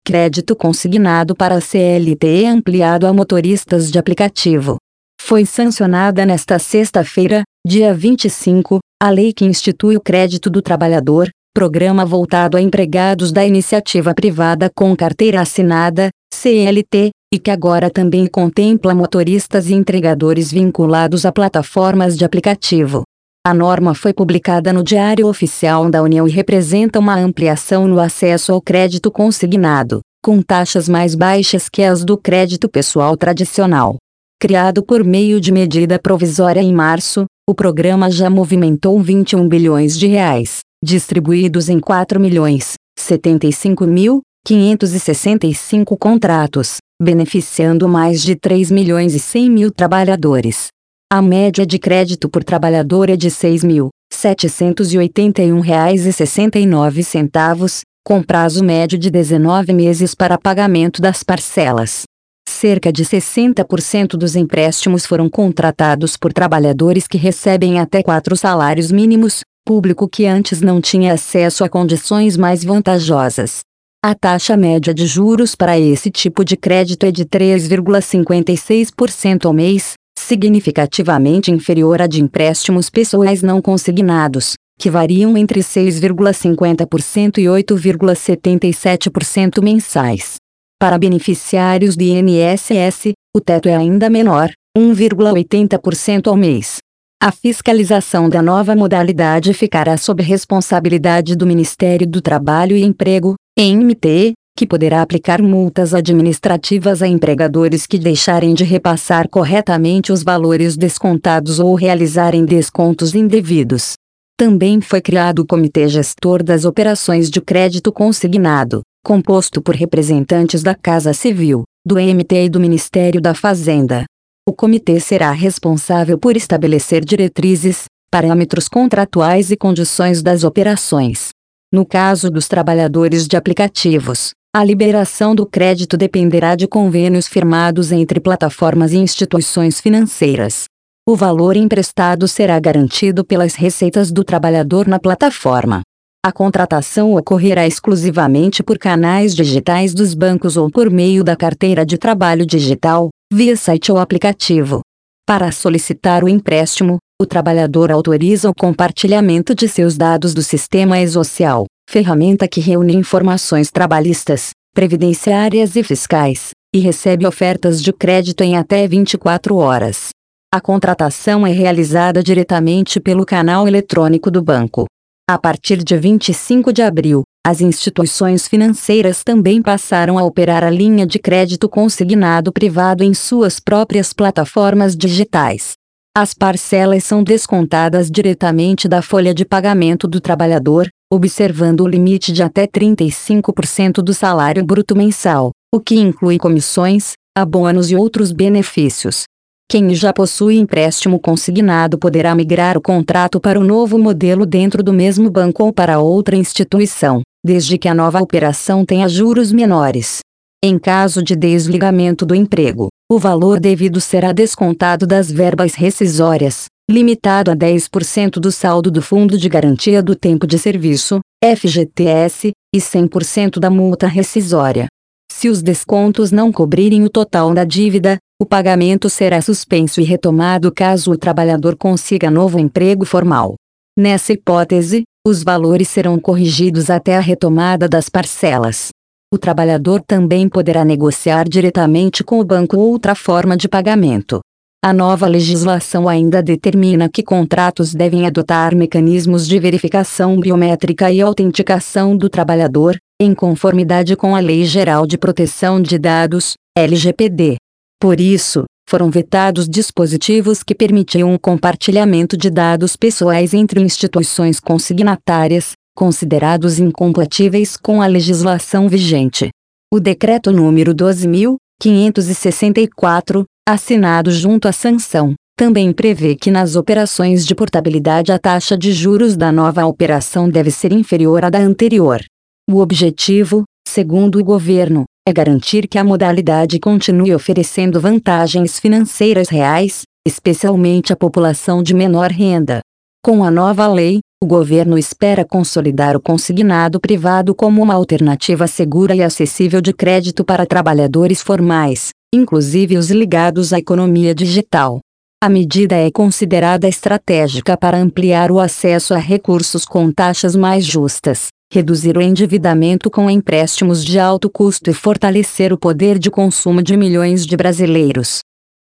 Crédito consignado para a CLT é ampliado a motoristas de aplicativo. Foi sancionada nesta sexta-feira, dia 25, a lei que institui o Crédito do Trabalhador, programa voltado a empregados da iniciativa privada com carteira assinada, CLT, e que agora também contempla motoristas e entregadores vinculados a plataformas de aplicativo. A norma foi publicada no Diário Oficial da União e representa uma ampliação no acesso ao crédito consignado, com taxas mais baixas que as do crédito pessoal tradicional. Criado por meio de medida provisória em março, o programa já movimentou 21 bilhões de reais, distribuídos em 4.075.565 contratos, beneficiando mais de 3.100.000 trabalhadores. A média de crédito por trabalhador é de R$ 6.781,69, com prazo médio de 19 meses para pagamento das parcelas. Cerca de 60% dos empréstimos foram contratados por trabalhadores que recebem até 4 salários mínimos, público que antes não tinha acesso a condições mais vantajosas. A taxa média de juros para esse tipo de crédito é de 3,56% ao mês, significativamente inferior à de empréstimos pessoais não consignados, que variam entre 6,50% e 8,77% mensais. Para beneficiários do INSS, o teto é ainda menor, 1,80% ao mês. A fiscalização da nova modalidade ficará sob responsabilidade do Ministério do Trabalho e Emprego, MT, que poderá aplicar multas administrativas a empregadores que deixarem de repassar corretamente os valores descontados ou realizarem descontos indevidos. Também foi criado o Comitê Gestor das Operações de Crédito Consignado, composto por representantes da Casa Civil, do MT e do Ministério da Fazenda. O comitê será responsável por estabelecer diretrizes, parâmetros contratuais e condições das operações. No caso dos trabalhadores de aplicativos, a liberação do crédito dependerá de convênios firmados entre plataformas e instituições financeiras. O valor emprestado será garantido pelas receitas do trabalhador na plataforma. A contratação ocorrerá exclusivamente por canais digitais dos bancos ou por meio da carteira de trabalho digital, via site ou aplicativo. Para solicitar o empréstimo, o trabalhador autoriza o compartilhamento de seus dados do Sistema E-Social, ferramenta que reúne informações trabalhistas, previdenciárias e fiscais, e recebe ofertas de crédito em até 24 horas. A contratação é realizada diretamente pelo canal eletrônico do banco. A partir de 25 de abril, as instituições financeiras também passaram a operar a linha de crédito consignado privado em suas próprias plataformas digitais. As parcelas são descontadas diretamente da folha de pagamento do trabalhador, observando o limite de até 35% do salário bruto mensal, o que inclui comissões, abonos e outros benefícios. Quem já possui empréstimo consignado poderá migrar o contrato para o novo modelo dentro do mesmo banco ou para outra instituição, desde que a nova operação tenha juros menores. Em caso de desligamento do emprego, o valor devido será descontado das verbas rescisórias, limitado a 10% do saldo do Fundo de Garantia do Tempo de Serviço, FGTS, e 100% da multa rescisória. Se os descontos não cobrirem o total da dívida, o pagamento será suspenso e retomado caso o trabalhador consiga novo emprego formal. Nessa hipótese, os valores serão corrigidos até a retomada das parcelas. O trabalhador também poderá negociar diretamente com o banco outra forma de pagamento. A nova legislação ainda determina que contratos devem adotar mecanismos de verificação biométrica e autenticação do trabalhador, em conformidade com a Lei Geral de Proteção de Dados, LGPD. Por isso, foram vetados dispositivos que permitiam o compartilhamento de dados pessoais entre instituições consignatárias, considerados incompatíveis com a legislação vigente. O Decreto número 12.564, assinado junto à sanção, também prevê que nas operações de portabilidade a taxa de juros da nova operação deve ser inferior à da anterior. O objetivo, segundo o governo, é garantir que a modalidade continue oferecendo vantagens financeiras reais, especialmente à população de menor renda. Com a nova lei, o governo espera consolidar o consignado privado como uma alternativa segura e acessível de crédito para trabalhadores formais, inclusive os ligados à economia digital. A medida é considerada estratégica para ampliar o acesso a recursos com taxas mais justas, reduzir o endividamento com empréstimos de alto custo e fortalecer o poder de consumo de milhões de brasileiros.